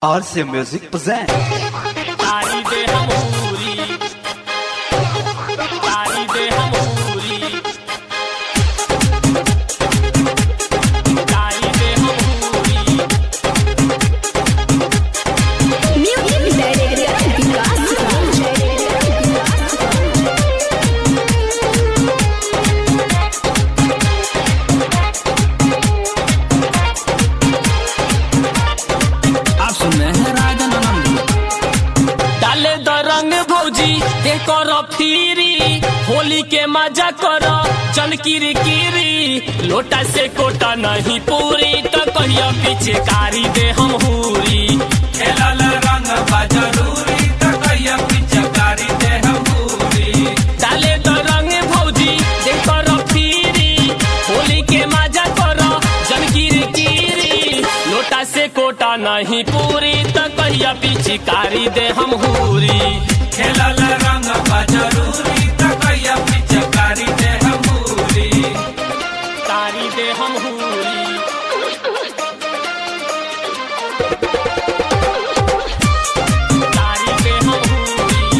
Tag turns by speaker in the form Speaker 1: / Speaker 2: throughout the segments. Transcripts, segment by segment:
Speaker 1: RC Music present.
Speaker 2: तारी दे हम पूरी, तारी दे हम पूरी, तारी दे हम पूरी।
Speaker 3: Music Director विकास
Speaker 4: आप सुन रहे हैं राजन आनंद।
Speaker 2: डाले द रंग भौजी दे कर फिरी, होली के मजा कर जन किरी किरी। लोटा से कोटा नहीं पूरी तो कहिया पीछे कारी दे हम हूरी।
Speaker 4: खेलल रंग बा जरूरी त कहिया पिचकारी दे हम पूरी।
Speaker 2: डाले द रंग भौजी दे कर फिरी, होली के मजा कर जन किरी किरी। लोटा से कोटा नहीं पूरी तो कहिया पीछे कारी दे हम हूरी।
Speaker 4: खेलल रंग बा जरूरी त कहिया पिचकारी दे हम पूरी।
Speaker 2: कारी दे हम हूरी। कारी दे हम हूरी।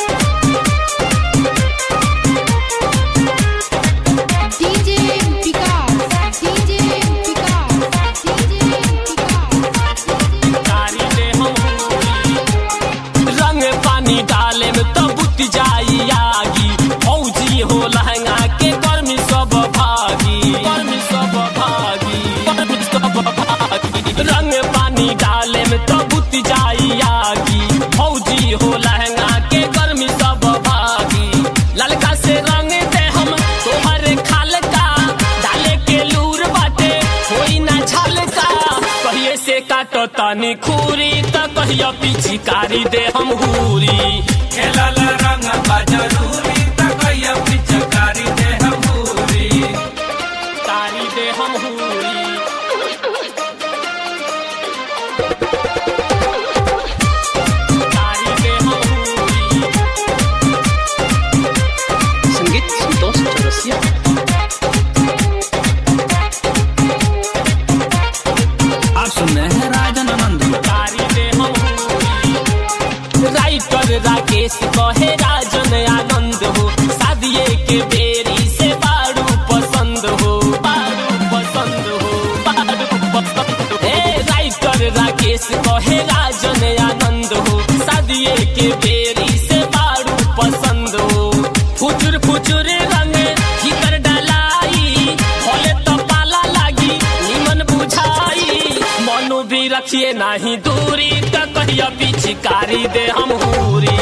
Speaker 3: DJ विकास DJ विकास DJ विकास
Speaker 2: कारी दे हम हूरी। रंग पानी डाले में तो बुत जाई आगी। फौजी हो लहंगा के गर्मी सब भागी, गर्मी सब भागी, गर्मी सब भागी। रंग पानी डाले में तो बुत जाई आगी। फौजी हो लहंगा के गर्मी सब भागी। ललका से रंग दे हम तोहरे खाल का, डाले के लूर बाटे होई ना झलका। कहिए से काटो तानी खूरी त कहिया पीछी कारी दे हम हूरी।
Speaker 4: खेलल रंग बा जरूरी त कहिया पिचकारी दे हम पूरी।
Speaker 2: कारी दे हम हूरी। कारी दे हम हूरी।
Speaker 5: संगीत संतोष चौरसिया।
Speaker 4: आप सुन रहे हैं राजन आनंद।
Speaker 2: कारी दे हम हूरी। राइटर राकेश कहे राजन आनंद हो, शादिये के बेरी से बारू पसंद हो, बारू पसंद हो, बारू पसंद हो। हे राइटर राकेश कहे राजन आनंद हो, शादिये के बेरी से बारू पसंद हो। फुचुर फुचुर रंग भीतर डलाई, खोले तो पाला लागी निमन बुझाई। मनु भी रखिए नहीं दूरी त कहिया पिचकारी दे हम हूरी।